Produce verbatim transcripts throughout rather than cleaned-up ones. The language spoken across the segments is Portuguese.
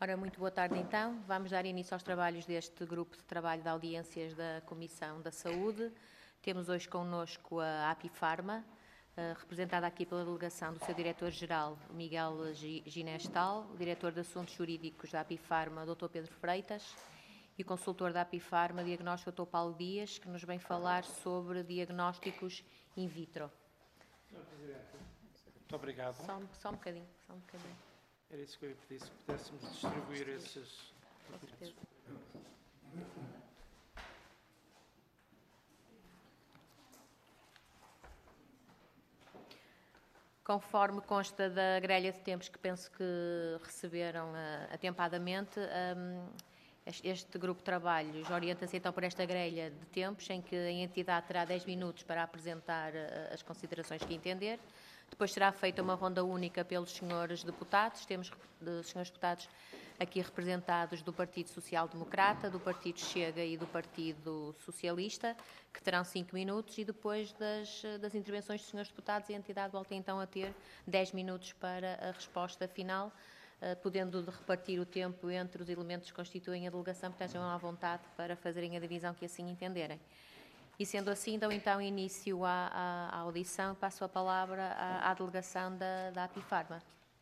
Ora, muito boa tarde então. Vamos dar início aos trabalhos deste grupo de trabalho de audiências da Comissão da Saúde. Temos hoje connosco a Apifarma, representada aqui pela delegação do seu diretor-geral, Miguel Ginestal, o diretor de Assuntos Jurídicos da Apifarma, doutor Pedro Freitas, e o consultor da Apifarma, diagnóstico, doutor Paulo Dias, que nos vem falar sobre diagnósticos in vitro. senhor Presidente, muito obrigado. Só, só um bocadinho, só um bocadinho. Era isso que eu ia pedir, se pudéssemos distribuir esses... Com certeza. Conforme consta da grelha de tempos que penso que receberam uh, atempadamente, um, este, este grupo de trabalhos orienta-se então por esta grelha de tempos, em que a entidade terá dez minutos para apresentar uh, as considerações que entender. Depois será feita uma ronda única pelos senhores deputados. Temos de, senhores deputados aqui representados do Partido Social Democrata, do Partido Chega e do Partido Socialista, que terão cinco minutos, e depois das, das intervenções dos senhores deputados, a entidade volta então a ter dez minutos para a resposta final, uh, podendo de repartir o tempo entre os elementos que constituem a delegação, que estejam à vontade para fazerem a divisão que assim entenderem. E sendo assim, dou então início à, à, à audição e passo a palavra à, à delegação da, da Apifarma.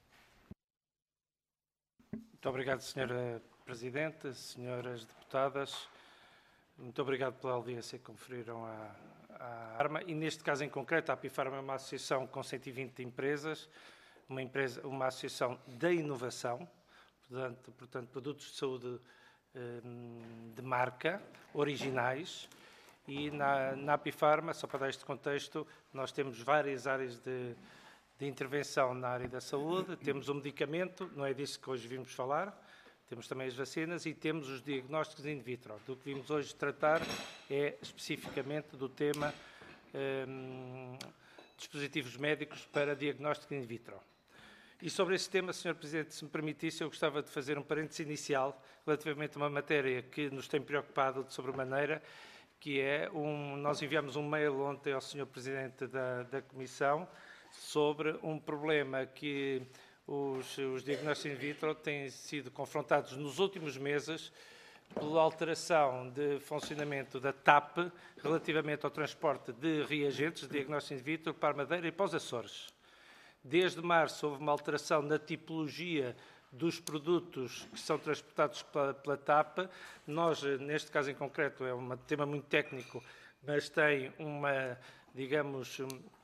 Muito obrigado, senhora Presidente, senhoras deputadas. Muito obrigado pela audiência que conferiram à, à Arma. E neste caso em concreto, a Apifarma é uma associação com cento e vinte empresas, uma, empresa, uma associação da inovação, portanto, portanto produtos de saúde hum, de marca, originais. E na, na Apifarma, só para dar este contexto, nós temos várias áreas de, de intervenção na área da saúde. Temos o medicamento, não é disso que hoje vimos falar, temos também as vacinas e temos os diagnósticos in vitro. Do que vimos hoje tratar é especificamente do tema hum, dispositivos médicos para diagnóstico in vitro. E sobre esse tema, senhor Presidente, se me permitisse, eu gostava de fazer um parênteses inicial relativamente a uma matéria que nos tem preocupado de sobremaneira, que é, um, nós enviamos um mail ontem ao senhor Presidente da, da Comissão sobre um problema que os, os diagnósticos in vitro têm sido confrontados nos últimos meses pela alteração de funcionamento da T A P relativamente ao transporte de reagentes de diagnóstico in vitro para a Madeira e para os Açores. Desde março houve uma alteração na tipologia dos produtos que são transportados pela, pela T A P. Nós, neste caso em concreto, é um tema muito técnico, mas tem uma, digamos,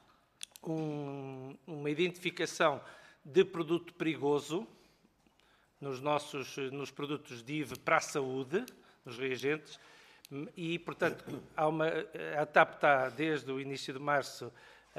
um, uma identificação de produto perigoso nos nossos nos produtos D I V para a saúde, nos reagentes, e, portanto, há uma, a T A P está, desde o início de março,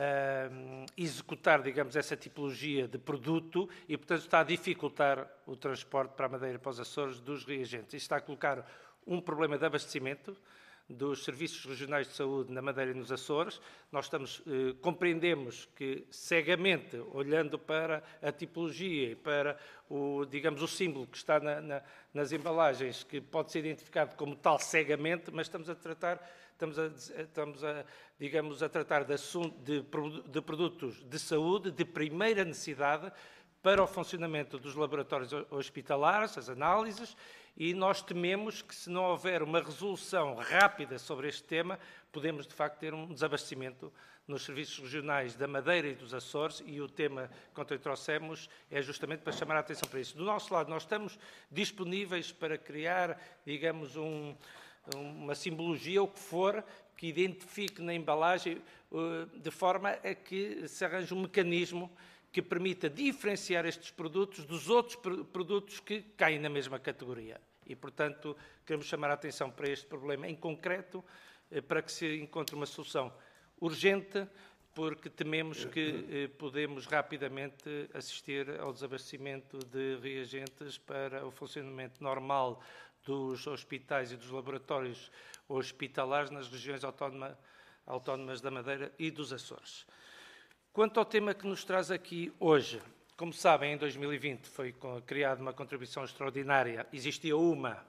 Uh, executar, digamos, essa tipologia de produto e, portanto, está a dificultar o transporte para a Madeira e para os Açores dos reagentes. Isto está a colocar um problema de abastecimento dos serviços regionais de saúde na Madeira e nos Açores. Nós estamos, uh, compreendemos que, cegamente, olhando para a tipologia e para o, digamos, o símbolo que está na, na, nas embalagens, que pode ser identificado como tal cegamente, mas estamos a tratar Estamos, a, estamos a, digamos, a tratar de, de, de produtos de saúde de primeira necessidade para o funcionamento dos laboratórios hospitalares, as análises, e nós tememos que, se não houver uma resolução rápida sobre este tema, podemos, de facto, ter um desabastecimento nos serviços regionais da Madeira e dos Açores, e o tema que trouxemos é justamente para chamar a atenção para isso. Do nosso lado, nós estamos disponíveis para criar, digamos, um... uma simbologia, ou o que for, que identifique na embalagem, de forma a que se arranje um mecanismo que permita diferenciar estes produtos dos outros produtos que caem na mesma categoria. E, portanto, queremos chamar a atenção para este problema em concreto, para que se encontre uma solução urgente, porque tememos que podemos rapidamente assistir ao desabastecimento de reagentes para o funcionamento normal dos hospitais e dos laboratórios hospitalares nas regiões autónoma, autónomas da Madeira e dos Açores. Quanto ao tema que nos traz aqui hoje, como sabem, em dois mil e vinte foi criada uma contribuição extraordinária. Existia uma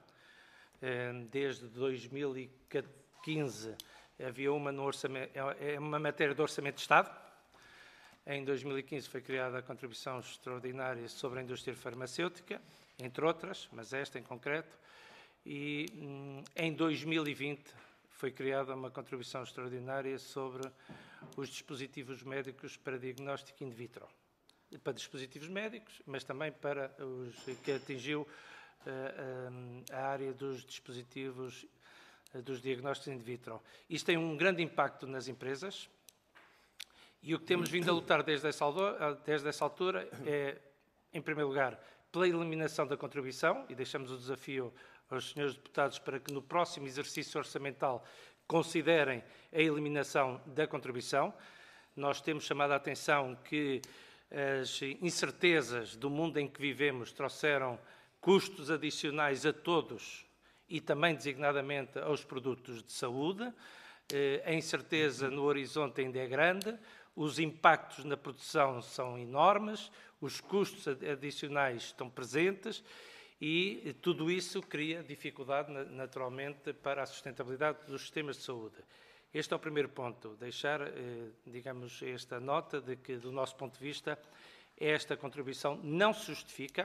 desde dois mil e quinze, havia uma no orçamento, é uma matéria do Orçamento de Estado. Em dois mil e quinze foi criada a contribuição extraordinária sobre a indústria farmacêutica. entre outras, mas esta em concreto, e hum, em dois mil e vinte foi criada uma contribuição extraordinária sobre os dispositivos médicos para diagnóstico in vitro. Para dispositivos médicos, mas também para os que atingiu uh, a área dos dispositivos uh, dos diagnósticos in vitro. Isto tem um grande impacto nas empresas e o que temos vindo a lutar desde essa, desde essa altura é, em primeiro lugar, pela eliminação da contribuição, e deixamos o desafio aos senhores deputados para que no próximo exercício orçamental considerem a eliminação da contribuição. Nós temos chamado a atenção que as incertezas do mundo em que vivemos trouxeram custos adicionais a todos e também, designadamente, aos produtos de saúde. A incerteza no horizonte ainda é grande, os impactos na produção são enormes, os custos adicionais estão presentes e tudo isso cria dificuldade, naturalmente, para a sustentabilidade dos sistemas de saúde. Este é o primeiro ponto, deixar, digamos, esta nota de que, do nosso ponto de vista, esta contribuição não se justifica.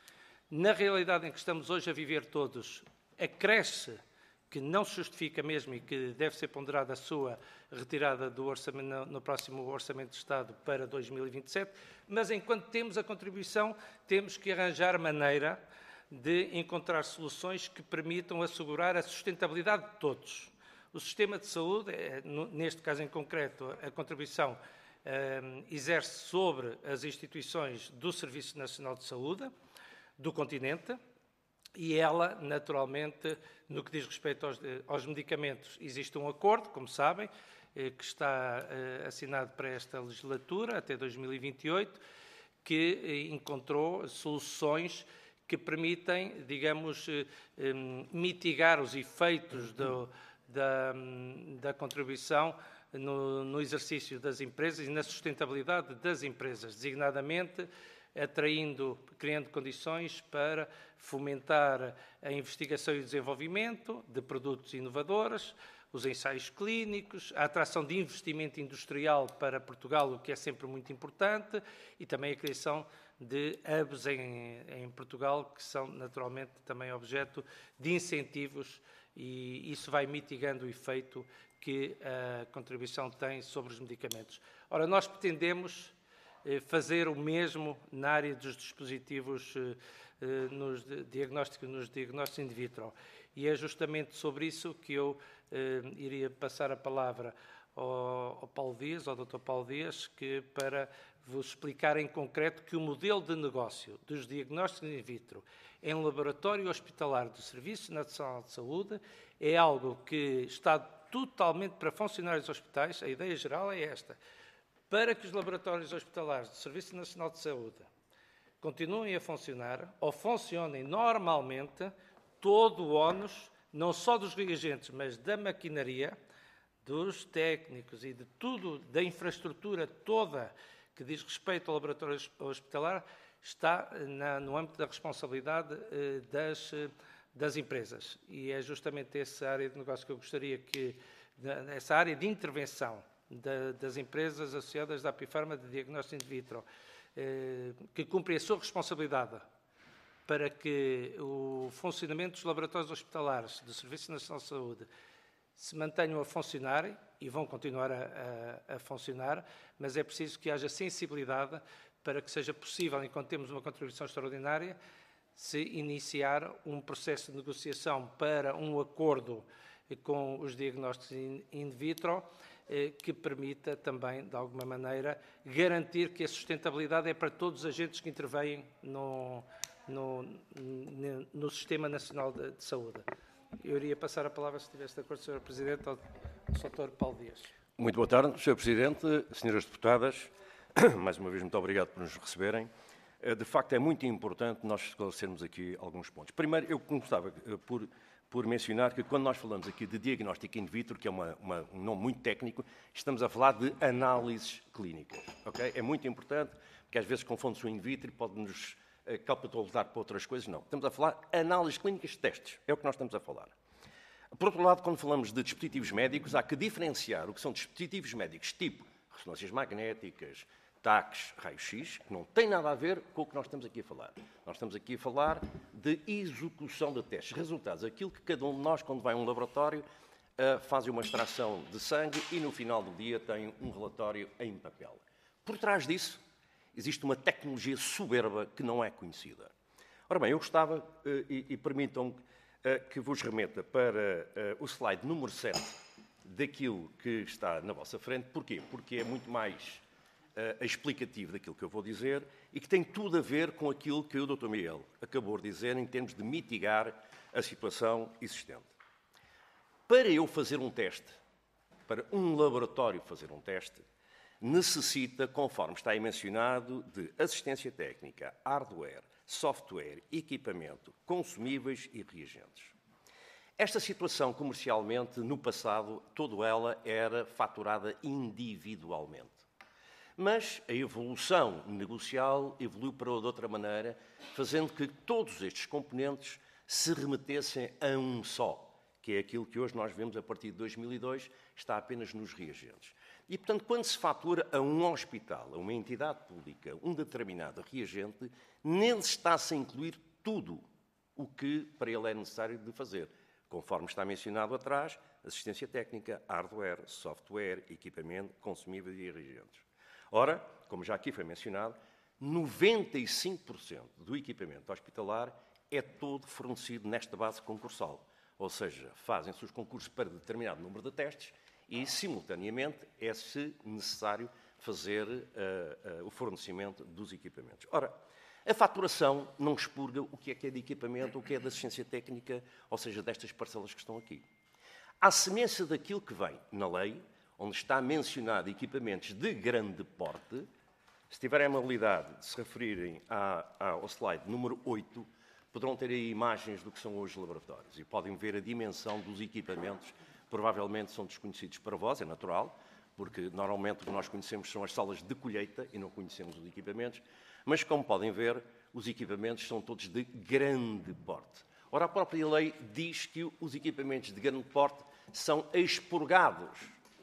Na realidade em que estamos hoje a viver todos, acresce que não se justifica mesmo e que deve ser ponderada a sua retirada do orçamento, no próximo Orçamento de Estado para dois mil e vinte e sete, mas enquanto temos a contribuição, temos que arranjar maneira de encontrar soluções que permitam assegurar a sustentabilidade de todos. O sistema de saúde, neste caso em concreto, a contribuição um, exerce sobre as instituições do Serviço Nacional de Saúde, do continente, e ela, naturalmente, no que diz respeito aos, aos medicamentos, existe um acordo, como sabem, que está uh, assinado para esta legislatura, até dois mil e vinte e oito, que uh, encontrou soluções que permitem, digamos, uh, um, mitigar os efeitos do Da, da contribuição no, no exercício das empresas e na sustentabilidade das empresas, designadamente atraindo, criando condições para fomentar a investigação e desenvolvimento de produtos inovadores, os ensaios clínicos, a atração de investimento industrial para Portugal, o que é sempre muito importante, e também a criação de hubs em, em Portugal, que são naturalmente também objeto de incentivos, e isso vai mitigando o efeito que a contribuição tem sobre os medicamentos. Ora, nós pretendemos fazer o mesmo na área dos dispositivos nos diagnósticos, nos diagnósticos in vitro. E é justamente sobre isso que eu iria passar a palavra ao, ao Paulo Dias, ao doutor Paulo Dias, que para vos explicar em concreto que o modelo de negócio dos diagnósticos in vitro em laboratório hospitalar do Serviço Nacional de Saúde é algo que está totalmente para funcionários dos hospitais. A ideia geral é esta: para que os laboratórios hospitalares do Serviço Nacional de Saúde continuem a funcionar, ou funcionem normalmente, todo o ónus, não só dos reagentes, mas da maquinaria, dos técnicos e de tudo, da infraestrutura toda que diz respeito ao laboratório hospitalar, está na, no âmbito da responsabilidade eh, das, das empresas. E é justamente essa área de negócio que eu gostaria que, essa área de intervenção da, das empresas associadas da Apifarma de diagnóstico in vitro, eh, que cumpre a sua responsabilidade para que o funcionamento dos laboratórios hospitalares do Serviço Nacional de Saúde se mantenham a funcionar, e vão continuar a, a, a funcionar, mas é preciso que haja sensibilidade para que seja possível, enquanto temos uma contribuição extraordinária, se iniciar um processo de negociação para um acordo com os diagnósticos in, in vitro, eh, que permita também, de alguma maneira, garantir que a sustentabilidade é para todos os agentes que intervêm no, no, no, no Sistema Nacional de, de Saúde. Eu iria passar a palavra, se estivesse de acordo, senhor Presidente, ao doutor Paulo Dias. Muito boa tarde, senhor Presidente, senhoras deputadas. Mais uma vez, muito obrigado por nos receberem. De facto, é muito importante nós esclarecermos aqui alguns pontos. Primeiro, eu começava por, por mencionar que quando nós falamos aqui de diagnóstico in vitro, que é uma, uma, um nome muito técnico, estamos a falar de análises clínicas. Okay? É muito importante, porque às vezes confunde-se o in vitro e pode-nos catapultar para outras coisas. Não. Estamos a falar de análises clínicas de testes. É o que nós estamos a falar. Por outro lado, quando falamos de dispositivos médicos, há que diferenciar o que são dispositivos médicos tipo ressonâncias magnéticas, T A Cs, raio-x, que não tem nada a ver com o que nós estamos aqui a falar. Nós estamos aqui a falar de execução de testes, resultados, aquilo que cada um de nós, quando vai a um laboratório, uh, faz uma extração de sangue e no final do dia tem um relatório em papel. Por trás disso, existe uma tecnologia soberba que não é conhecida. Ora bem, eu gostava, uh, e, e permitam uh, que vos remeta para uh, o slide número sete daquilo que está na vossa frente. Porquê? Porque é muito mais Uh, explicativo daquilo que eu vou dizer e que tem tudo a ver com aquilo que o doutor Miguel acabou de dizer em termos de mitigar a situação existente. Para eu fazer um teste, para um laboratório fazer um teste, necessita, conforme está aí mencionado, de assistência técnica, hardware, software, equipamento, consumíveis e reagentes. Esta situação, comercialmente, no passado, toda ela era faturada individualmente. Mas a evolução negocial evoluiu para outra maneira, fazendo que todos estes componentes se remetessem a um só, que é aquilo que hoje nós vemos a partir de dois mil e dois, está apenas nos reagentes. E, portanto, quando se fatura a um hospital, a uma entidade pública, um determinado reagente, nele está-se a incluir tudo o que para ele é necessário de fazer, conforme está mencionado atrás, assistência técnica, hardware, software, equipamento, consumíveis e reagentes. Ora, como já aqui foi mencionado, noventa e cinco por cento do equipamento hospitalar é todo fornecido nesta base concursal. Ou seja, fazem-se os concursos para determinado número de testes e, simultaneamente, é, se necessário, fazer uh, uh, o fornecimento dos equipamentos. Ora, a faturação não expurga o que é que é de equipamento, o que é de assistência técnica, ou seja, destas parcelas que estão aqui. À semelhança daquilo que vem na lei, onde está mencionado equipamentos de grande porte, se tiverem a amabilidade de se referirem à, ao slide número oito, poderão ter aí imagens do que são hoje laboratórios e podem ver a dimensão dos equipamentos. Provavelmente são desconhecidos para vós, é natural, porque normalmente o que nós conhecemos são as salas de colheita e não conhecemos os equipamentos, mas como podem ver, os equipamentos são todos de grande porte. Ora, a própria lei diz que os equipamentos de grande porte são expurgados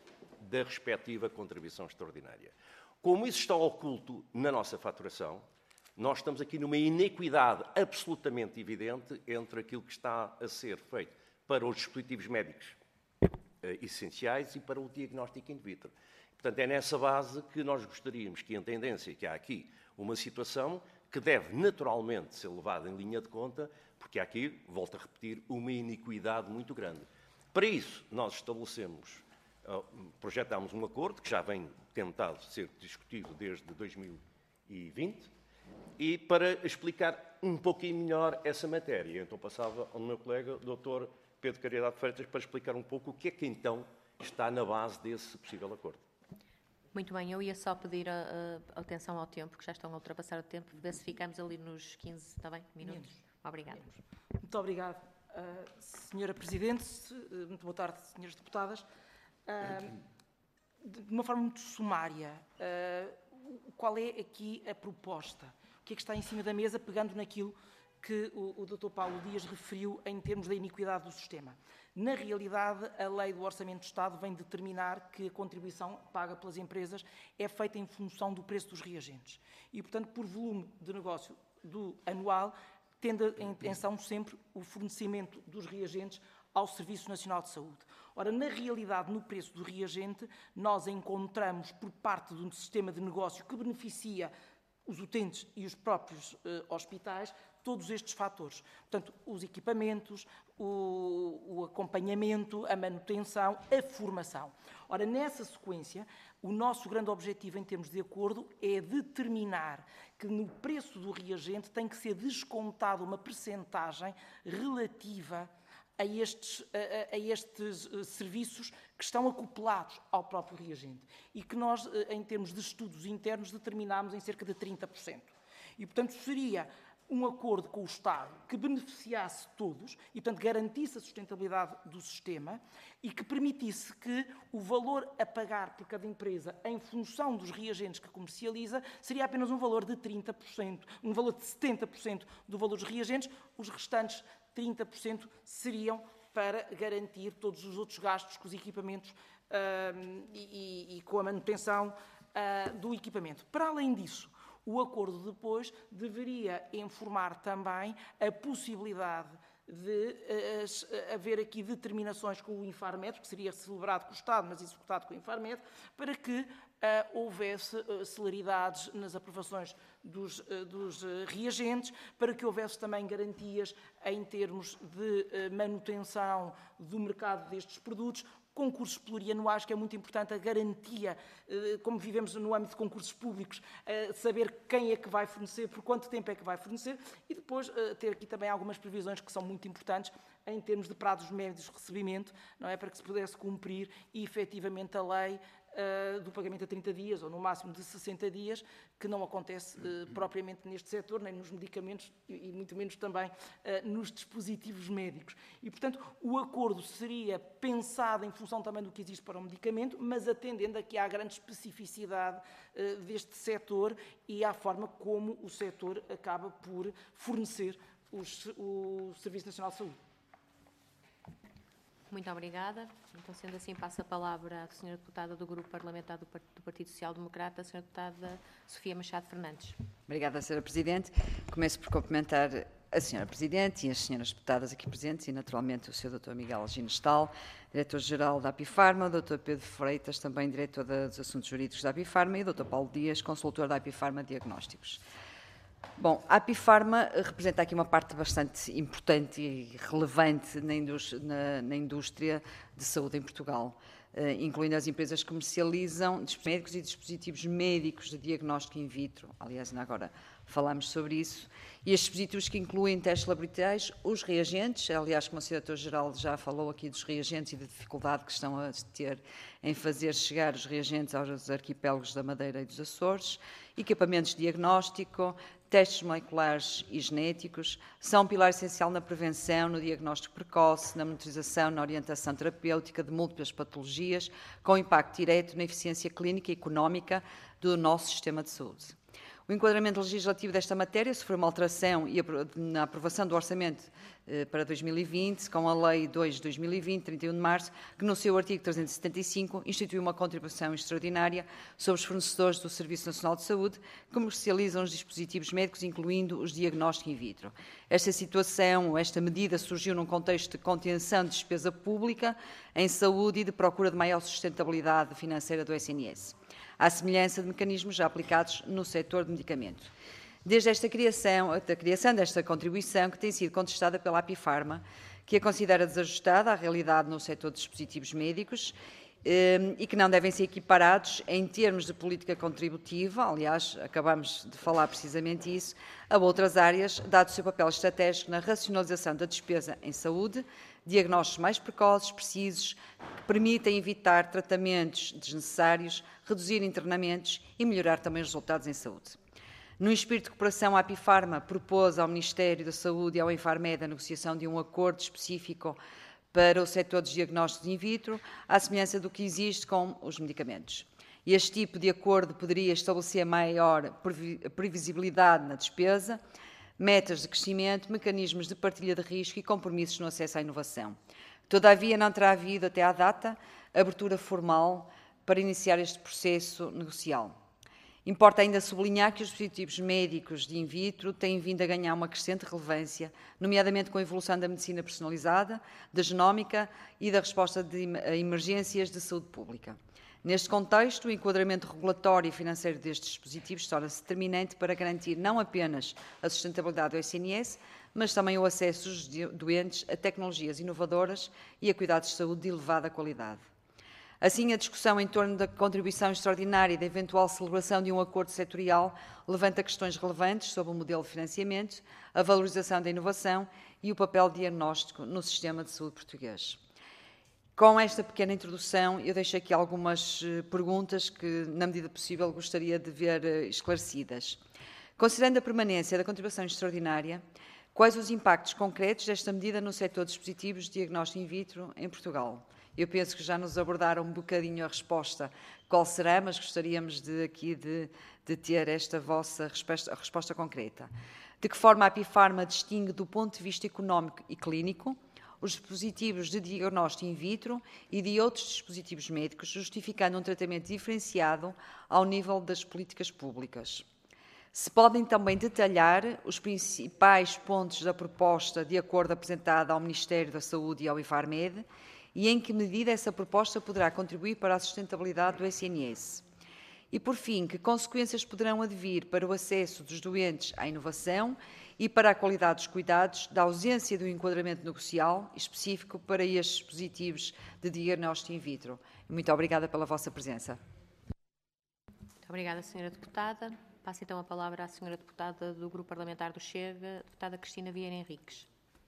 da respectiva contribuição extraordinária. Como isso está oculto na nossa faturação, nós estamos aqui numa inequidade absolutamente evidente entre aquilo que está a ser feito para os dispositivos médicos eh, essenciais e para o diagnóstico in vitro. Portanto, é nessa base que nós gostaríamos que, em tendência, que há aqui uma situação que deve naturalmente ser levada em linha de conta, porque há aqui, volto a repetir, uma iniquidade muito grande. Para isso, nós estabelecemos projetámos um acordo que já vem tentado ser discutido desde dois mil e vinte e para explicar um pouquinho melhor essa matéria, então passava ao meu colega, doutor Pedro Caridade Freitas, para explicar um pouco o que é que então está na base desse possível acordo. Muito bem, eu ia só pedir a, a atenção ao tempo, que já estão a ultrapassar o tempo, ver se ficamos ali nos quinze, está bem? Minutos. Menos. Obrigada. Menos. Muito obrigada, uh, senhora Presidente, uh, muito boa tarde, senhoras deputadas. Uh, de uma forma muito sumária, uh, qual é aqui a proposta? O que é que está em cima da mesa, pegando naquilo que o, o doutor Paulo Dias referiu em termos da iniquidade do sistema? Na realidade, a lei do Orçamento do Estado vem determinar que a contribuição paga pelas empresas é feita em função do preço dos reagentes. E, portanto, por volume de negócio do anual, tende em atenção sempre o fornecimento dos reagentes ao Serviço Nacional de Saúde. Ora, na realidade, no preço do reagente, nós encontramos, por parte de um sistema de negócio que beneficia os utentes e os próprios eh, hospitais, todos estes fatores. Portanto, os equipamentos, o, o acompanhamento, a manutenção, a formação. Ora, nessa sequência, o nosso grande objetivo em termos de acordo é determinar que no preço do reagente tem que ser descontada uma percentagem relativa a estes, a, a estes uh, serviços que estão acoplados ao próprio reagente e que nós, uh, em termos de estudos internos, determinámos em cerca de trinta por cento. E, portanto, seria um acordo com o Estado que beneficiasse todos e, portanto, garantisse a sustentabilidade do sistema e que permitisse que o valor a pagar por cada empresa em função dos reagentes que comercializa seria apenas um valor de trinta por cento, um valor de setenta por cento do valor dos reagentes, os restantes trinta por cento seriam para garantir todos os outros gastos com os equipamentos um, e, e com a manutenção uh, do equipamento. Para além disso, o acordo depois deveria informar também a possibilidade de uh, haver aqui determinações com o Infarmed, que seria celebrado com o Estado, mas executado com o Infarmed, para que uh, houvesse uh, celeridades nas aprovações dos, uh, dos uh, reagentes, para que houvesse também garantias em termos de uh, manutenção do mercado destes produtos, concursos plurianuais, que é muito importante a garantia, como vivemos no âmbito de concursos públicos, saber quem é que vai fornecer, por quanto tempo é que vai fornecer, e depois ter aqui também algumas previsões que são muito importantes em termos de prazos médios de recebimento, não é, para que se pudesse cumprir e, efetivamente, a lei Uh, do pagamento a trinta dias, ou no máximo de sessenta dias, que não acontece uh, propriamente neste setor, nem nos medicamentos e, e muito menos também uh, nos dispositivos médicos. E, portanto, o acordo seria pensado em função também do que existe para o medicamento, mas atendendo aqui à grande especificidade uh, deste setor e à forma como o setor acaba por fornecer os, o Serviço Nacional de Saúde. Muito obrigada. Então, sendo assim, passo a palavra à senhora deputada do Grupo Parlamentar do Partido Social Democrata, a senhora deputada Sofia Machado Fernandes. Obrigada, senhora Presidente. Começo por cumprimentar a senhora Presidente e as senhoras deputadas aqui presentes e, naturalmente, o senhor doutor Miguel Ginestal, Diretor-Geral da Apifarma, o doutor Pedro Freitas, também Diretor dos Assuntos Jurídicos da Apifarma, e o doutor Paulo Dias, Consultor da Apifarma Diagnósticos. Bom, a Apifarma representa aqui uma parte bastante importante e relevante na indústria, na, na indústria de saúde em Portugal, eh, incluindo as empresas que comercializam médicos e dispositivos médicos de diagnóstico in vitro. Aliás, ainda agora falamos sobre isso. E estes dispositivos que incluem testes laboratoriais, os reagentes, aliás, como o senhor Diretor-Geral já falou aqui dos reagentes e da dificuldade que estão a ter em fazer chegar os reagentes aos arquipélagos da Madeira e dos Açores, equipamentos de diagnóstico, testes moleculares e genéticos, são um pilar essencial na prevenção, no diagnóstico precoce, na monitorização, na orientação terapêutica de múltiplas patologias, com impacto direto na eficiência clínica e económica do nosso sistema de saúde. O enquadramento legislativo desta matéria sofreu uma alteração na aprovação do orçamento para dois mil e vinte, com a Lei dois de dois mil e vinte, trinta e um de março, que no seu artigo trezentos e setenta e cinco instituiu uma contribuição extraordinária sobre os fornecedores do Serviço Nacional de Saúde que comercializam os dispositivos médicos, incluindo os diagnósticos in vitro. Esta situação, esta medida surgiu num contexto de contenção de despesa pública em saúde e de procura de maior sustentabilidade financeira do S N S, à semelhança de mecanismos já aplicados no setor de medicamento. Desde esta criação, a criação desta contribuição, que tem sido contestada pela Apifarma, que a considera desajustada à realidade no setor de dispositivos médicos eh, e que não devem ser equiparados em termos de política contributiva, aliás, acabamos de falar precisamente isso, a outras áreas, dado o seu papel estratégico na racionalização da despesa em saúde, diagnósticos mais precoces, precisos, que permitem evitar tratamentos desnecessários, reduzir internamentos e melhorar também os resultados em saúde. No espírito de cooperação, a Apifarma propôs ao Ministério da Saúde e ao Infarmed a negociação de um acordo específico para o setor dos diagnósticos in vitro, à semelhança do que existe com os medicamentos. Este tipo de acordo poderia estabelecer maior previsibilidade na despesa, metas de crescimento, mecanismos de partilha de risco e compromissos no acesso à inovação. Todavia, não terá havido, até à data, abertura formal para iniciar este processo negocial. Importa ainda sublinhar que os dispositivos médicos de in vitro têm vindo a ganhar uma crescente relevância, nomeadamente com a evolução da medicina personalizada, da genómica e da resposta de, a emergências de saúde pública. Neste contexto, o enquadramento regulatório e financeiro destes dispositivos torna-se determinante para garantir não apenas a sustentabilidade do S N S, mas também o acesso dos doentes a tecnologias inovadoras e a cuidados de saúde de elevada qualidade. Assim, a discussão em torno da contribuição extraordinária e da eventual celebração de um acordo setorial levanta questões relevantes sobre o modelo de financiamento, a valorização da inovação e o papel diagnóstico no sistema de saúde português. Com esta pequena introdução, eu deixo aqui algumas perguntas que, na medida possível, gostaria de ver esclarecidas. Considerando a permanência da contribuição extraordinária, quais os impactos concretos desta medida no setor de dispositivos de diagnóstico in vitro em Portugal? Eu penso que já nos abordaram um bocadinho a resposta qual será, mas gostaríamos de, aqui de, de ter esta vossa resposta, resposta concreta. De que forma a Apifarma distingue do ponto de vista económico e clínico os dispositivos de diagnóstico in vitro e de outros dispositivos médicos, justificando um tratamento diferenciado ao nível das políticas públicas. Se podem também detalhar os principais pontos da proposta de acordo apresentada ao Ministério da Saúde e ao IFARMED e em que medida essa proposta poderá contribuir para a sustentabilidade do S N S. E, por fim, que consequências poderão advir para o acesso dos doentes à inovação e para a qualidade dos cuidados da ausência do enquadramento negocial específico para estes dispositivos de diagnóstico in vitro. Muito obrigada pela vossa presença. Muito obrigada, senhora Deputada. Passo então a palavra à senhora Deputada do Grupo Parlamentar do Chega, Deputada Cristina Vieira Henriques.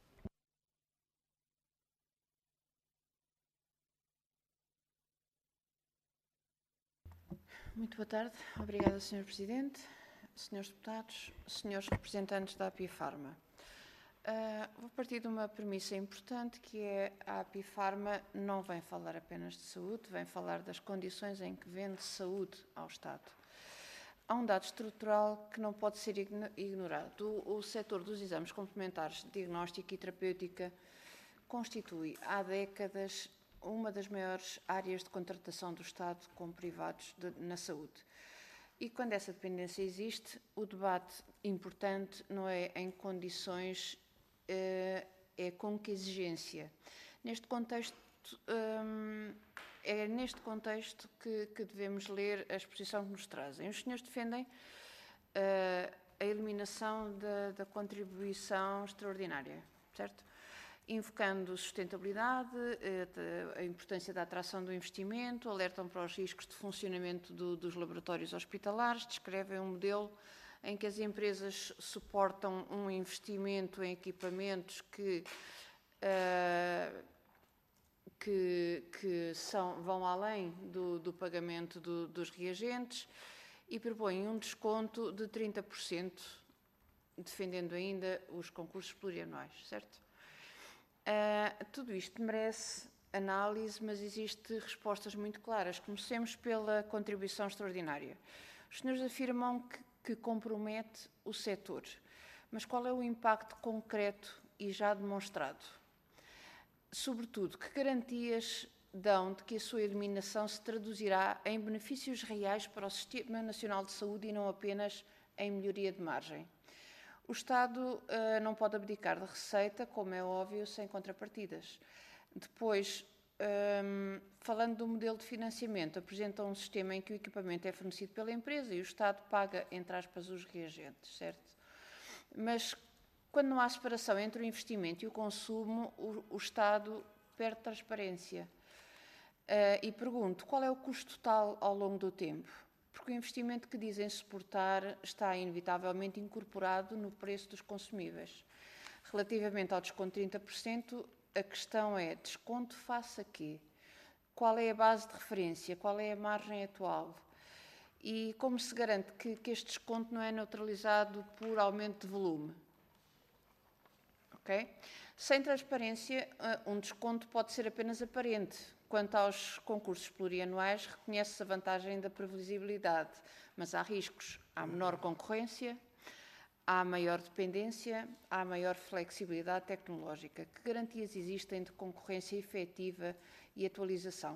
Muito boa tarde. Obrigada, senhor Presidente, senhores deputados, senhores representantes da Apifarma. Uh, vou partir de uma premissa importante, que é a Apifarma não vem falar apenas de saúde, vem falar das condições em que vende saúde ao Estado. Há um dado estrutural que não pode ser ignorado. O, o setor dos exames complementares de diagnóstico e terapêutica constitui há décadas uma das maiores áreas de contratação do Estado com privados de, na saúde. E quando essa dependência existe, o debate importante não é em condições, é, é com que exigência. Neste contexto, hum, é neste contexto que, que devemos ler a exposição que nos trazem. Os senhores defendem uh, a eliminação da, da contribuição extraordinária, certo? Invocando sustentabilidade, a importância da atração do investimento, alertam para os riscos de funcionamento do, dos laboratórios hospitalares, descrevem um modelo em que as empresas suportam um investimento em equipamentos que, uh, que, que são, vão além do, do pagamento do, dos reagentes e propõem um desconto de trinta por cento, defendendo ainda os concursos plurianuais, certo? Uh, tudo isto merece análise, mas existem respostas muito claras. Comecemos pela contribuição extraordinária. Os senhores afirmam que, que compromete o setor, mas qual é o impacto concreto e já demonstrado? Sobretudo, que garantias dão de que a sua eliminação se traduzirá em benefícios reais para o Sistema Nacional de Saúde e não apenas em melhoria de margem? O Estado uh, não pode abdicar de receita, como é óbvio, sem contrapartidas. Depois, um, falando do modelo de financiamento, apresenta um sistema em que o equipamento é fornecido pela empresa e o Estado paga, entre aspas, os reagentes, certo? Mas, quando não há separação entre o investimento e o consumo, o, o Estado perde transparência. Uh, e pergunto, qual é o custo total ao longo do tempo? Porque o investimento que dizem suportar está inevitavelmente incorporado no preço dos consumíveis. Relativamente ao desconto de trinta por cento, a questão é, desconto face a quê? Qual é a base de referência? Qual é a margem atual? E como se garante que, que este desconto não é neutralizado por aumento de volume? Okay? Sem transparência, um desconto pode ser apenas aparente. Quanto aos concursos plurianuais, reconhece-se a vantagem da previsibilidade, mas há riscos. Há menor concorrência, há maior dependência, há maior flexibilidade tecnológica. Que garantias existem de concorrência efetiva e atualização?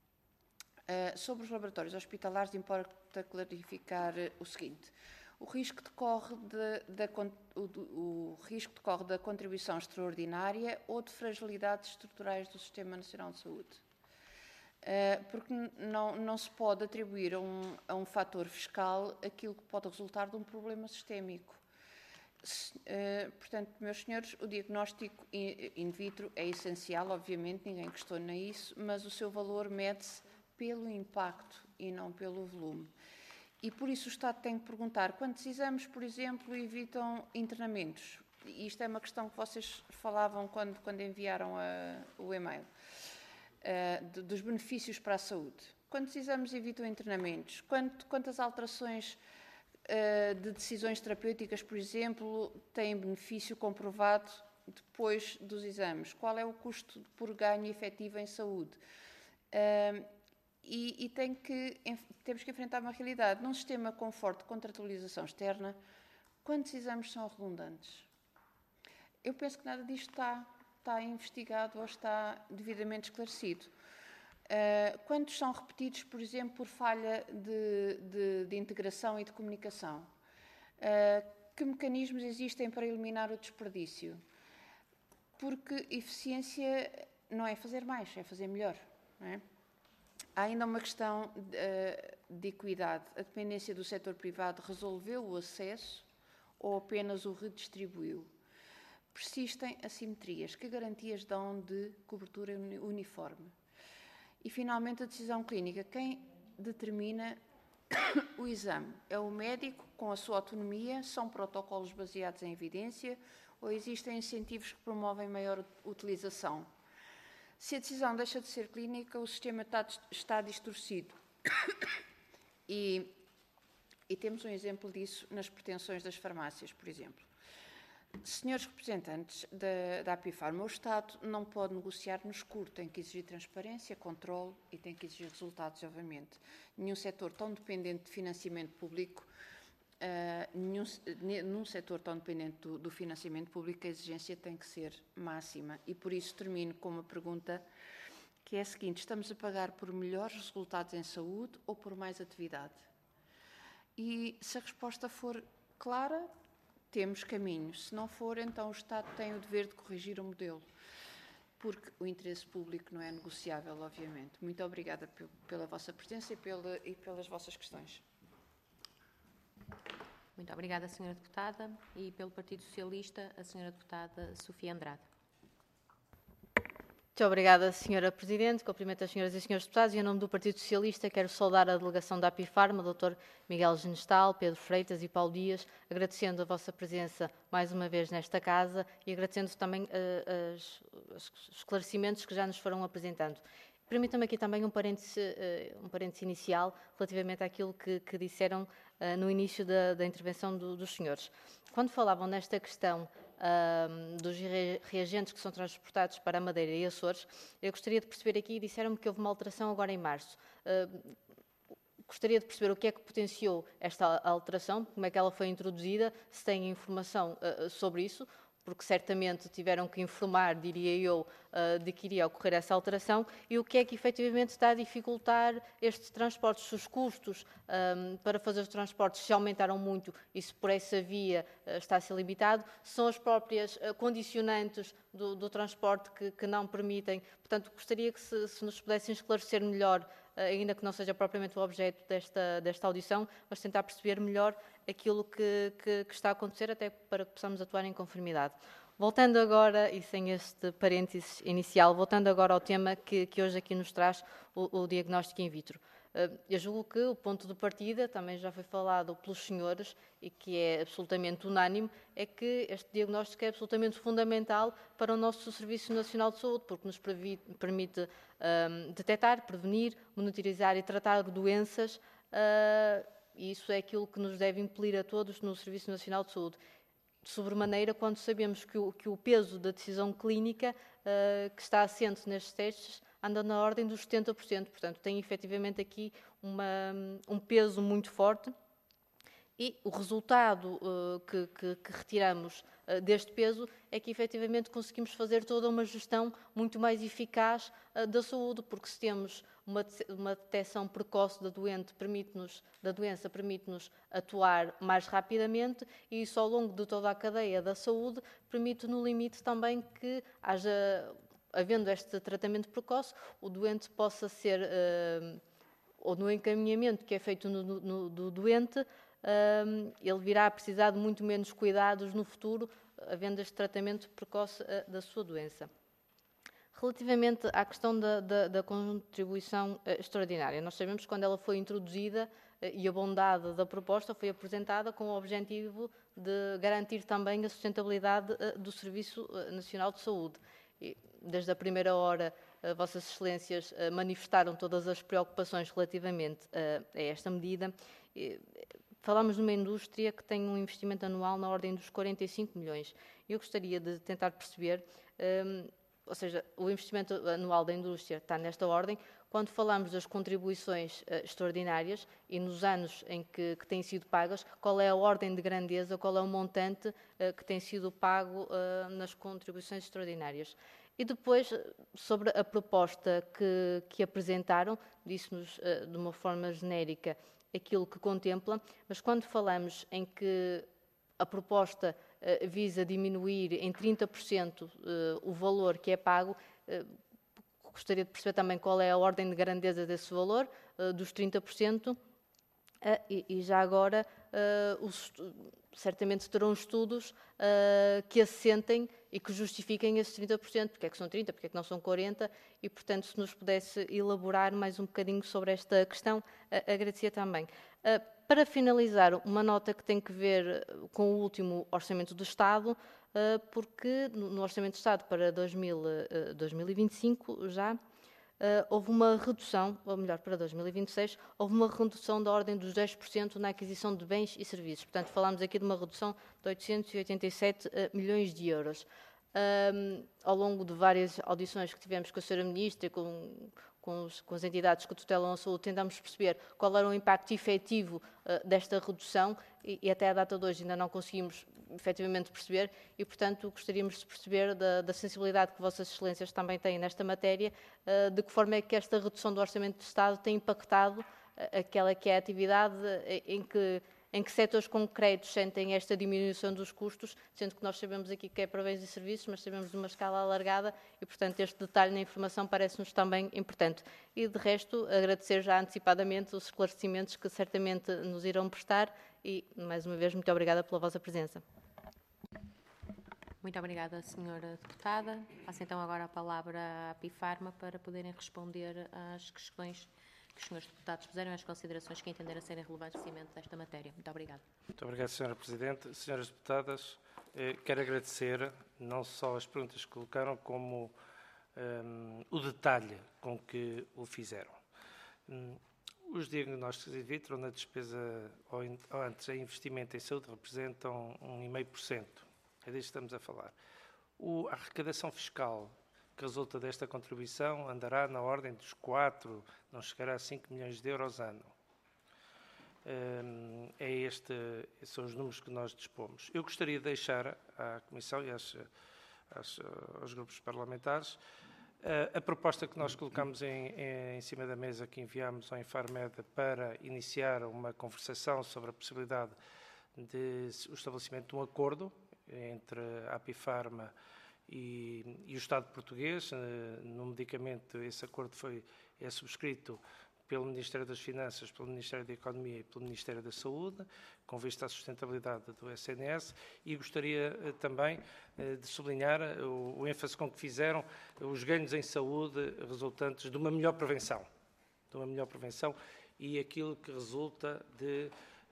Uh, sobre os laboratórios hospitalares, importa clarificar o seguinte. O risco decorre, de, da, o, o risco decorre da contribuição extraordinária ou de fragilidades estruturais do Sistema Nacional de Saúde. Uh, porque não, não se pode atribuir a um, a um fator fiscal aquilo que pode resultar de um problema sistémico. Se, uh, portanto, meus senhores, o diagnóstico in vitro é essencial, obviamente, ninguém questiona isso, mas o seu valor mede-se pelo impacto e não pelo volume. E por isso o Estado tem que perguntar quantos exames, por exemplo, evitam internamentos. E isto é uma questão que vocês falavam quando, quando enviaram a, o e-mail. Uh, de, dos benefícios para a saúde. Quantos exames evitam internamentos? Quanto, quantas alterações uh, de decisões terapêuticas, por exemplo, têm benefício comprovado depois dos exames? Qual é o custo por ganho efetivo em saúde? Uh, e e tem que, temos que enfrentar uma realidade. Num sistema com forte contratualização externa, quantos exames são redundantes? Eu penso que nada disto está. está investigado ou está devidamente esclarecido. Uh, quantos são repetidos, por exemplo, por falha de, de, de integração e de comunicação? Uh, que mecanismos existem para eliminar o desperdício? Porque eficiência não é fazer mais, é fazer melhor, não é? Há ainda uma questão de, uh, de equidade. A dependência do setor privado resolveu o acesso ou apenas o redistribuiu? Persistem assimetrias. Que garantias dão de cobertura uniforme? E, finalmente, a decisão clínica. Quem determina o exame? É o médico, com a sua autonomia? São protocolos baseados em evidência? Ou existem incentivos que promovem maior utilização? Se a decisão deixa de ser clínica, o sistema está, está distorcido. E, e temos um exemplo disso nas pretensões das farmácias, por exemplo. Senhores representantes da, da Apifarma, o Estado não pode negociar no escuro, tem que exigir transparência, controle e tem que exigir resultados, obviamente. Nenhum setor tão dependente de financiamento público, uh, nenhum, num setor tão dependente do, do financiamento público, a exigência tem que ser máxima. E por isso termino com uma pergunta que é a seguinte: estamos a pagar por melhores resultados em saúde ou por mais atividade? E se a resposta for clara, temos caminhos. Se não for, então o Estado tem o dever de corrigir o modelo, porque o interesse público não é negociável, obviamente. Muito obrigada pela vossa presença e, pela, e pelas vossas questões. Muito obrigada, senhora Deputada. E pelo Partido Socialista, a senhora Deputada Sofia Andrade. Muito obrigada, senhora Presidente. Cumprimento as senhoras e senhores deputados e, em nome do Partido Socialista, quero saudar a delegação da Apifarma, doutor Miguel Ginestal, Pedro Freitas e Paulo Dias, agradecendo a vossa presença mais uma vez nesta casa e agradecendo também uh, os esclarecimentos que já nos foram apresentando. Permitam-me aqui também um parêntese, uh, um parêntese inicial relativamente àquilo que, que disseram uh, no início da, da intervenção do, dos senhores. Quando falavam nesta questão Uh, dos reagentes que são transportados para a Madeira e Açores, eu gostaria de perceber aqui, disseram-me que houve uma alteração agora em março. Uh, gostaria de perceber o que é que potenciou esta alteração, como é que ela foi introduzida, se têm informação uh, sobre isso, porque certamente tiveram que informar, diria eu, uh, de que iria ocorrer essa alteração, e o que é que efetivamente está a dificultar estes transportes, se os custos um, para fazer os transportes se aumentaram muito e se por essa via uh, está a ser limitado, são as próprias uh, condicionantes do, do transporte que, que não permitem. Portanto, gostaria que se, se nos pudessem esclarecer melhor, uh, ainda que não seja propriamente o objeto desta, desta audição, mas tentar perceber melhor aquilo que, que, que está a acontecer, até para que possamos atuar em conformidade. Voltando agora, e sem este parênteses inicial, voltando agora ao tema que, que hoje aqui nos traz, o, o diagnóstico in vitro. Eu julgo que o ponto de partida, também já foi falado pelos senhores, e que é absolutamente unânime, é que este diagnóstico é absolutamente fundamental para o nosso Serviço Nacional de Saúde, porque nos permite um, detectar, prevenir, monitorizar e tratar doenças, uh, e isso é aquilo que nos deve impelir a todos no Serviço Nacional de Saúde. De sobremaneira, quando sabemos que o, que o peso da decisão clínica uh, que está assente nestes testes anda na ordem dos setenta por cento. Portanto, tem efetivamente aqui uma, um peso muito forte e o resultado uh, que, que, que retiramos uh, deste peso é que efetivamente conseguimos fazer toda uma gestão muito mais eficaz uh, da saúde, porque se temos uma, uma detecção precoce da, doente, permite-nos, da doença permite-nos atuar mais rapidamente e isso ao longo de toda a cadeia da saúde permite no limite também que haja, havendo este tratamento precoce, o doente possa ser, uh, ou no encaminhamento que é feito no, no, do doente, uh, ele virá a precisar de muito menos cuidados no futuro, havendo este tratamento precoce uh, da sua doença. Relativamente à questão da, da, da contribuição uh, extraordinária, nós sabemos que quando ela foi introduzida uh, e a bondade da proposta foi apresentada com o objetivo de garantir também a sustentabilidade uh, do Serviço Nacional de Saúde. E, desde a primeira hora, uh, Vossas Excelências uh, manifestaram todas as preocupações relativamente uh, a esta medida. E, falamos numa indústria que tem um investimento anual na ordem dos quarenta e cinco milhões. Eu gostaria de tentar perceber um, ou seja, o investimento anual da indústria está nesta ordem. Quando falamos das contribuições uh, extraordinárias e nos anos em que, que têm sido pagas, qual é a ordem de grandeza, qual é o montante uh, que tem sido pago uh, nas contribuições extraordinárias? E depois, sobre a proposta que, que apresentaram, disse-nos uh, de uma forma genérica aquilo que contempla, mas quando falamos em que a proposta uh, visa diminuir em trinta por cento uh, o valor que é pago, uh, gostaria de perceber também qual é a ordem de grandeza desse valor, uh, dos trinta por cento, uh, e, e já agora, uh, os, certamente terão estudos uh, que assentem e que justifiquem esses trinta por cento, porque é que são trinta por cento, porque é que não são quarenta por cento, e, portanto, se nos pudesse elaborar mais um bocadinho sobre esta questão, uh, agradecia também. Uh, para finalizar, uma nota que tem que ver com o último Orçamento do Estado, porque no Orçamento do Estado para dois mil e vinte e cinco já houve uma redução, ou melhor, para dois mil e vinte e seis, houve uma redução da ordem dos dez por cento na aquisição de bens e serviços. Portanto, falamos aqui de uma redução de oitocentos e oitenta e sete milhões de euros. Um, ao longo de várias audições que tivemos com a senhora Ministra e com, com, os, com as entidades que tutelam a saúde, tentámos perceber qual era o impacto efetivo uh, desta redução e, e até à data de hoje ainda não conseguimos efetivamente perceber e, portanto, gostaríamos de perceber da, da sensibilidade que Vossas Excelências também têm nesta matéria, uh, de que forma é que esta redução do Orçamento do Estado tem impactado uh, aquela que é a atividade em que em que setores concretos sentem esta diminuição dos custos, sendo que nós sabemos aqui que é para bens e serviços, mas sabemos de uma escala alargada e, portanto, este detalhe na informação parece-nos também importante. E, de resto, agradecer já antecipadamente os esclarecimentos que certamente nos irão prestar e, mais uma vez, muito obrigada pela vossa presença. Muito obrigada, senhora Deputada. Passo então agora a palavra à Apifarma para poderem responder às questões que os senhores deputados fizeram e as considerações que entenderam serem relevantes no seguimento desta matéria. Muito obrigada. Muito obrigado, senhora Presidente. Senhoras deputadas, eh, quero agradecer não só as perguntas que colocaram, como um, o detalhe com que o fizeram. Um, os diagnósticos in vitro na despesa, ou, in, ou antes, em investimento em saúde, representam um vírgula cinco por cento. É disto que estamos a falar. O, a arrecadação fiscal que resulta desta contribuição andará na ordem dos quatro, não chegará a cinco milhões de euros ano. É este, estes são os números que nós dispomos. Eu gostaria de deixar à Comissão e às, às, aos grupos parlamentares a, a proposta que nós colocamos em, em, em cima da mesa, que enviámos ao Infarmed para iniciar uma conversação sobre a possibilidade de o estabelecimento de um acordo entre a Apifarma E, e o Estado português. No medicamento, esse acordo foi, é subscrito pelo Ministério das Finanças, pelo Ministério da Economia e pelo Ministério da Saúde, com vista à sustentabilidade do S N S, e gostaria também de sublinhar o, o ênfase com que fizeram os ganhos em saúde resultantes de uma melhor prevenção, de uma melhor prevenção e aquilo que resulta de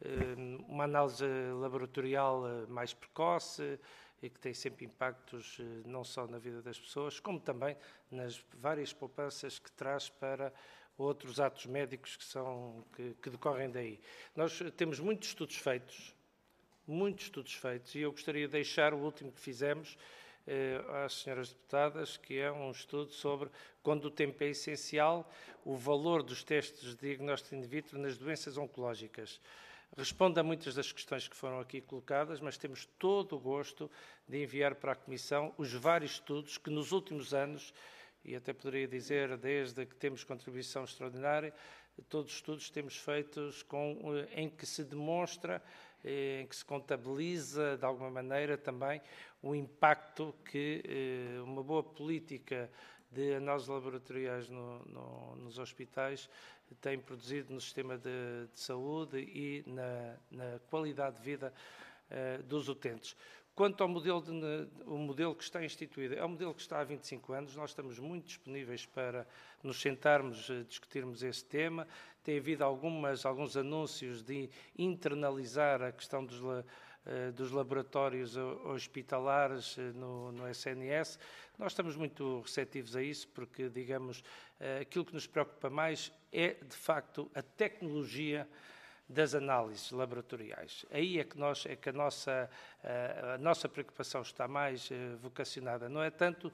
um, uma análise laboratorial mais precoce, e que tem sempre impactos não só na vida das pessoas, como também nas várias poupanças que traz para outros atos médicos que, são, que, que decorrem daí. Nós temos muitos estudos feitos, muitos estudos feitos, e eu gostaria de deixar o último que fizemos eh, às senhoras deputadas, que é um estudo sobre quando o tempo é essencial, o valor dos testes de diagnóstico in vitro nas doenças oncológicas. Responde a muitas das questões que foram aqui colocadas, mas temos todo o gosto de enviar para a Comissão os vários estudos que nos últimos anos, e até poderia dizer desde que temos contribuição extraordinária, todos os estudos temos feitos com, em que se demonstra, em que se contabiliza de alguma maneira também o impacto que uma boa política de análises laboratoriais no, no, nos hospitais tem produzido no sistema de, de saúde e na, na qualidade de vida uh, dos utentes. Quanto ao modelo, de, o modelo que está instituído, é um modelo que está há vinte e cinco anos, nós estamos muito disponíveis para nos sentarmos, uh, discutirmos esse tema. Tem havido algumas, alguns anúncios de internalizar a questão dos, uh, dos laboratórios hospitalares uh, no, no S N S. Nós estamos muito receptivos a isso, porque, digamos, uh, aquilo que nos preocupa mais é, de facto, a tecnologia das análises laboratoriais. Aí é que, nós, é que a, nossa, a, a nossa preocupação está mais uh, vocacionada. Não é tanto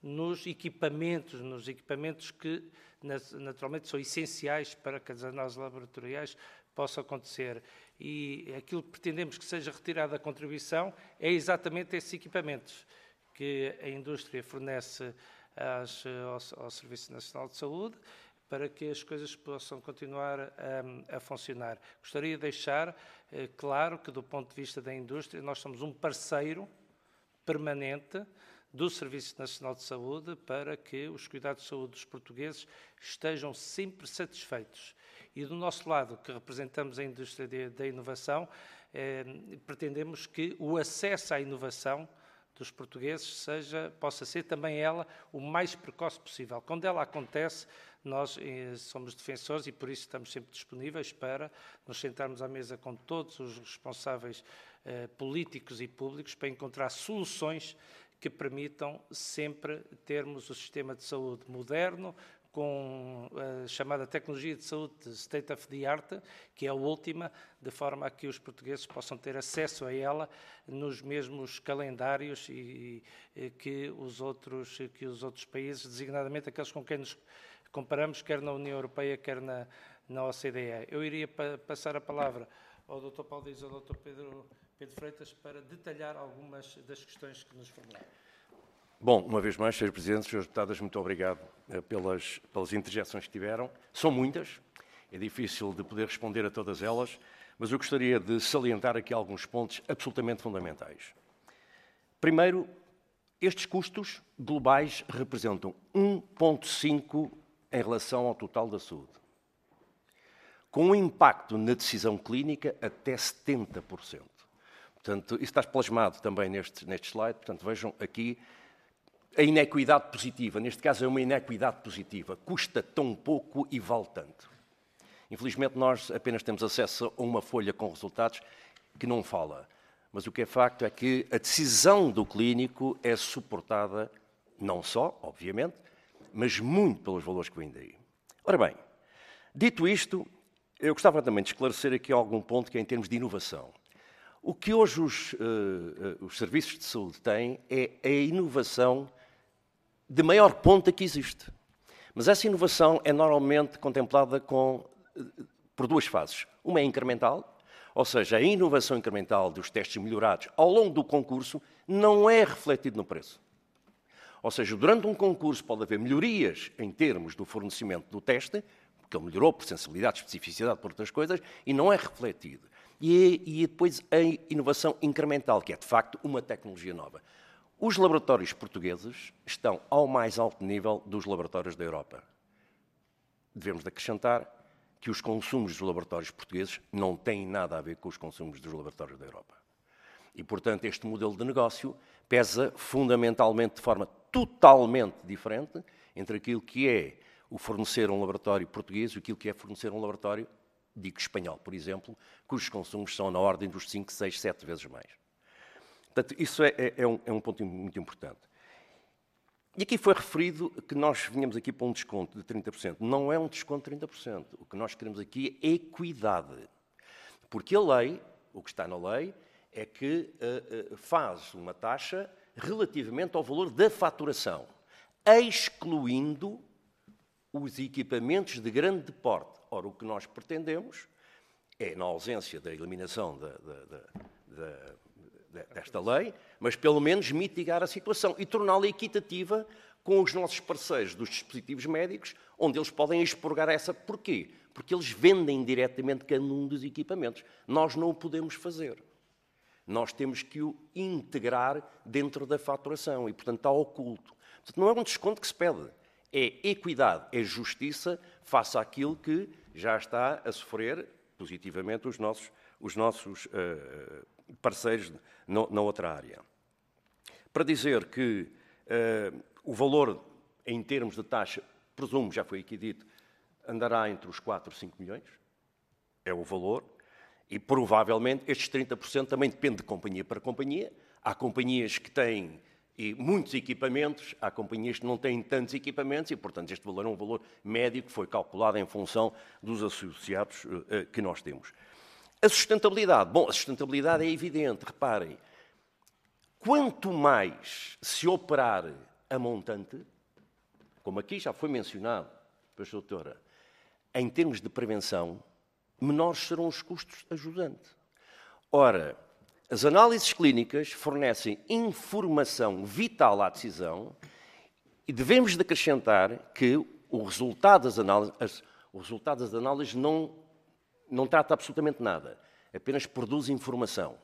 nos equipamentos, nos equipamentos que naturalmente são essenciais para que as análises laboratoriais possam acontecer. E aquilo que pretendemos que seja retirada a contribuição é exatamente esses equipamentos que a indústria fornece às, ao, ao Serviço Nacional de Saúde, para que as coisas possam continuar a, a funcionar. Gostaria de deixar eh, claro que, do ponto de vista da indústria, nós somos um parceiro permanente do Serviço Nacional de Saúde para que os cuidados de saúde dos portugueses estejam sempre satisfeitos. E do nosso lado, que representamos a indústria de, da inovação, eh, pretendemos que o acesso à inovação dos portugueses seja, possa ser também ela o mais precoce possível. Quando ela acontece, nós eh, somos defensores e por isso estamos sempre disponíveis para nos sentarmos à mesa com todos os responsáveis eh, políticos e públicos para encontrar soluções que permitam sempre termos o sistema de saúde moderno, com a chamada tecnologia de saúde state of the art, que é a última, de forma a que os portugueses possam ter acesso a ela nos mesmos calendários e, e que, os outros, que os outros países, designadamente aqueles com quem nos comparamos, quer na União Europeia, quer na, na O C D E. Eu iria pa passar a palavra ao doutor Paulo Dias e ao doutor Pedro, Pedro Freitas para detalhar algumas das questões que nos formularam. Bom, uma vez mais, senhor Presidente, senhores deputados, muito obrigado eh, pelas, pelas interjeções que tiveram. São muitas, é difícil de poder responder a todas elas, mas eu gostaria de salientar aqui alguns pontos absolutamente fundamentais. Primeiro, estes custos globais representam um vírgula cinco em relação ao total da saúde, com um impacto na decisão clínica até setenta por cento. Portanto, isso está plasmado também neste, neste slide, portanto, vejam aqui a inequidade positiva. Neste caso é uma inequidade positiva. Custa tão pouco e vale tanto. Infelizmente, nós apenas temos acesso a uma folha com resultados que não fala. Mas o que é facto é que a decisão do clínico é suportada não só, obviamente, mas muito pelos valores que vêm daí. Ora bem, dito isto, eu gostava também de esclarecer aqui algum ponto que é em termos de inovação. O que hoje os, uh, uh, os serviços de saúde têm é a inovação de maior ponta que existe. Mas essa inovação é normalmente contemplada com, uh, por duas fases. Uma é incremental, ou seja, a inovação incremental dos testes melhorados ao longo do concurso não é refletido no preço. Ou seja, durante um concurso pode haver melhorias em termos do fornecimento do teste, porque ele melhorou por sensibilidade, especificidade, por outras coisas, e não é refletido. E, e depois a inovação incremental, que é, de facto, uma tecnologia nova. Os laboratórios portugueses estão ao mais alto nível dos laboratórios da Europa. Devemos acrescentar que os consumos dos laboratórios portugueses não têm nada a ver com os consumos dos laboratórios da Europa. E, portanto, este modelo de negócio pesa fundamentalmente de forma totalmente diferente entre aquilo que é o fornecer um laboratório português e aquilo que é fornecer um laboratório, digo espanhol, por exemplo, cujos consumos são na ordem dos cinco, seis, sete vezes mais. Portanto, isso é, é, é, um, é um ponto muito importante. E aqui foi referido que nós vinhamos aqui para um desconto de trinta por cento. Não é um desconto de trinta por cento. O que nós queremos aqui é equidade. Porque a lei, o que está na lei, é que uh, uh, faz uma taxa relativamente ao valor da faturação, excluindo os equipamentos de grande porte. Ora, o que nós pretendemos é, na ausência da eliminação da, da, da, da, desta lei, mas pelo menos mitigar a situação e torná-la equitativa com os nossos parceiros dos dispositivos médicos, onde eles podem expurgar essa. Porquê? Porque eles vendem diretamente cada um dos equipamentos. Nós não o podemos fazer. Nós temos que o integrar dentro da faturação e, portanto, está oculto. Portanto, não é um desconto que se pede. É equidade, é justiça face àquilo que já está a sofrer positivamente os nossos, os nossos uh, parceiros no, na outra área. Para dizer que uh, o valor em termos de taxa, presumo, já foi aqui dito, andará entre os quatro e cinco milhões, é o valor, e provavelmente estes trinta por cento também depende de companhia para companhia. Há companhias que têm e muitos equipamentos, há companhias que não têm tantos equipamentos e, portanto, este valor é um valor médio que foi calculado em função dos associados uh, que nós temos. A sustentabilidade. Bom, a sustentabilidade é evidente. Reparem, quanto mais se operar a montante, como aqui já foi mencionado pela doutora, em termos de prevenção, menores serão os custos ajudantes. Ora, as análises clínicas fornecem informação vital à decisão e devemos de acrescentar que o resultado das análises, o resultado das análises não, não trata absolutamente nada, apenas produz informação.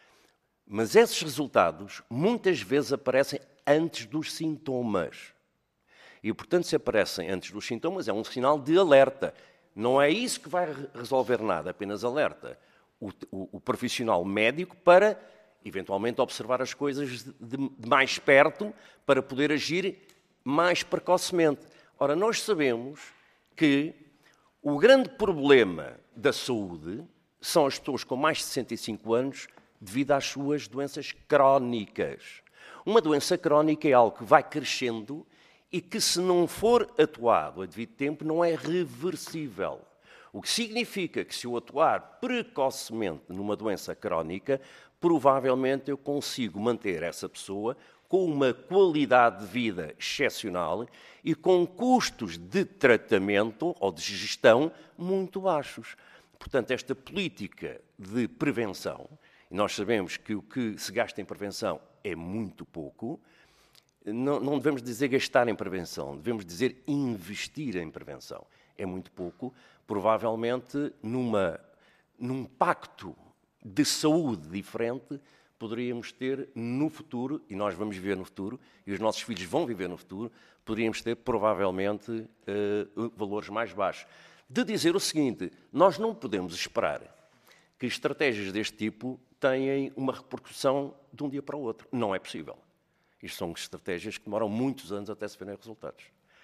Mas esses resultados muitas vezes aparecem antes dos sintomas. E, portanto, se aparecem antes dos sintomas, é um sinal de alerta. Não é isso que vai resolver nada, apenas alerta o, o, o profissional médico para, eventualmente, observar as coisas de, de mais perto para poder agir mais precocemente. Ora, nós sabemos que o grande problema da saúde são as pessoas com mais de sessenta e cinco anos devido às suas doenças crónicas. Uma doença crónica é algo que vai crescendo e que, se não for atuado a devido tempo, não é reversível. O que significa que, se eu atuar precocemente numa doença crónica, provavelmente eu consigo manter essa pessoa com uma qualidade de vida excepcional e com custos de tratamento ou de gestão muito baixos. Portanto, esta política de prevenção, e nós sabemos que o que se gasta em prevenção é muito pouco, não, não devemos dizer gastar em prevenção, devemos dizer investir em prevenção. É muito pouco, provavelmente numa, num pacto de saúde diferente, poderíamos ter no futuro, e nós vamos viver no futuro, e os nossos filhos vão viver no futuro, poderíamos ter provavelmente uh, valores mais baixos. De dizer o seguinte, nós não podemos esperar que estratégias deste tipo tenham uma repercussão de um dia para o outro. Não é possível. Isto são estratégias que demoram muitos anos até se verem resultados.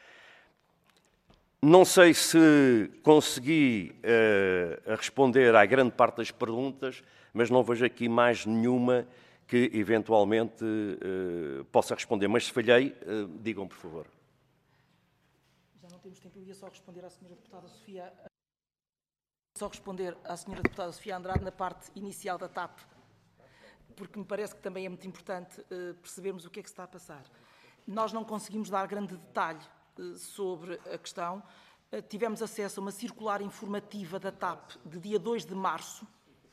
Não sei se consegui uh, responder à grande parte das perguntas, mas não vejo aqui mais nenhuma que eventualmente uh, possa responder. Mas se falhei, uh, digam, por favor. Já não temos tempo, eu ia só responder à senhora deputada Sofia. Só responder à senhora deputada Sofia Andrade na parte inicial da T A P, porque me parece que também é muito importante uh, percebermos o que é que se está a passar. Nós não conseguimos dar grande detalhe uh, sobre a questão. Uh, tivemos acesso a uma circular informativa da T A P de dia dois de março,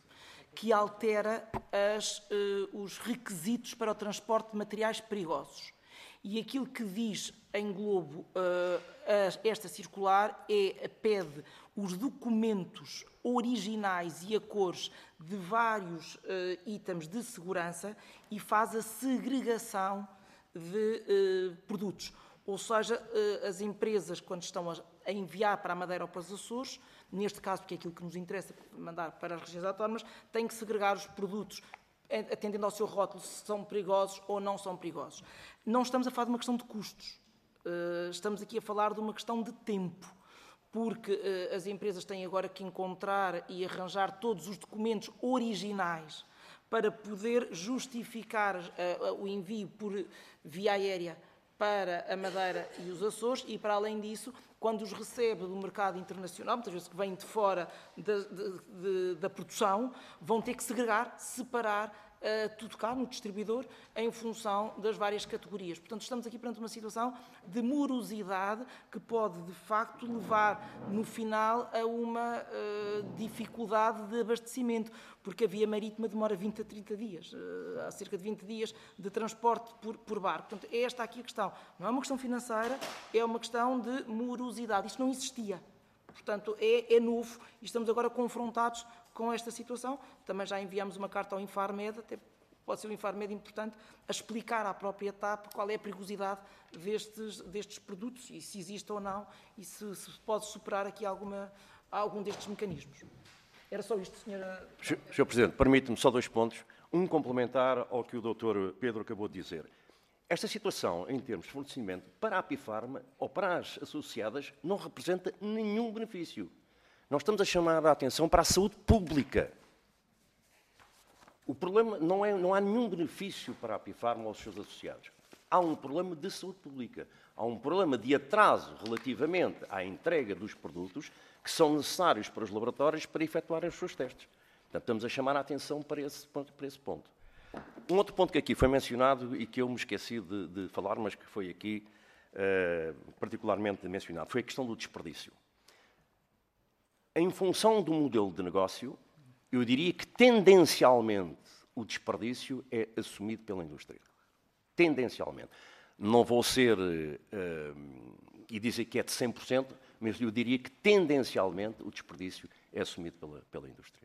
que altera as, uh, os requisitos para o transporte de materiais perigosos. E aquilo que diz em globo uh, esta circular é, pede os documentos originais e a cores de vários uh, itens de segurança e faz a segregação de uh, produtos. Ou seja, uh, as empresas, quando estão a, a enviar para a Madeira ou para os Açores, neste caso, porque é aquilo que nos interessa mandar para as regiões autónomas, têm que segregar os produtos atendendo ao seu rótulo, se são perigosos ou não são perigosos. Não estamos a falar de uma questão de custos, estamos aqui a falar de uma questão de tempo, porque as empresas têm agora que encontrar e arranjar todos os documentos originais para poder justificar o envio por via aérea para a Madeira e os Açores e, para além disso, quando os recebe do mercado internacional, muitas vezes que vêm de fora da, de, de, da produção, vão ter que segregar, separar uh, tudo cá no distribuidor em função das várias categorias. Portanto, estamos aqui perante uma situação de morosidade que pode, de facto, levar no final a uma uh, dificuldade de abastecimento, porque a via marítima demora vinte a trinta dias, uh, há cerca de vinte dias de transporte por, por barco. Portanto, é esta aqui a questão. Não é uma questão financeira, é uma questão de morosidade. Isto não existia. Portanto, é, é novo e estamos agora confrontados com esta situação. Também já enviamos uma carta ao Infarmed, até pode ser um Infarmed importante, a explicar à própria T A P qual é a perigosidade destes, destes produtos e se existe ou não e se, se pode superar aqui alguma, algum destes mecanismos. Era só isto, senhora... senhor Presidente, permite-me só dois pontos. Um complementar ao que o doutor Pedro acabou de dizer. Esta situação, em termos de fornecimento, para a Apifarma ou para as associadas, não representa nenhum benefício. Nós estamos a chamar a atenção para a saúde pública. O problema não, é, não há nenhum benefício para a Apifarma ou os seus associados. Há um problema de saúde pública. Há um problema de atraso relativamente à entrega dos produtos que são necessários para os laboratórios para efetuarem os seus testes. Portanto, estamos a chamar a atenção para esse ponto. Para esse ponto. Um outro ponto que aqui foi mencionado e que eu me esqueci de, de falar, mas que foi aqui uh, particularmente mencionado, foi a questão do desperdício. Em função do modelo de negócio, eu diria que tendencialmente o desperdício é assumido pela indústria. Tendencialmente. Não vou ser uh, e dizer que é de cem por cento, mas eu diria que tendencialmente o desperdício é assumido pela, pela indústria.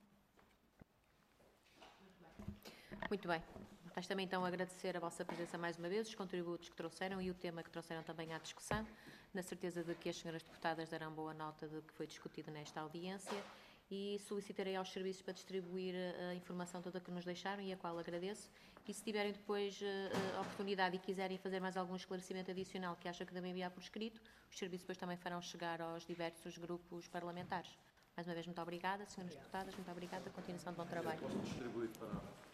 Muito bem. Resta-me então agradecer a vossa presença mais uma vez, os contributos que trouxeram e o tema que trouxeram também à discussão, na certeza de que as senhoras deputadas darão boa nota do que foi discutido nesta audiência e solicitarei aos serviços para distribuir a informação toda que nos deixaram e a qual agradeço. E se tiverem depois a oportunidade e quiserem fazer mais algum esclarecimento adicional que acham que devem enviar por escrito, os serviços depois também farão chegar aos diversos grupos parlamentares. Mais uma vez, muito obrigada, senhoras deputadas, muito obrigada. Continuação de bom trabalho.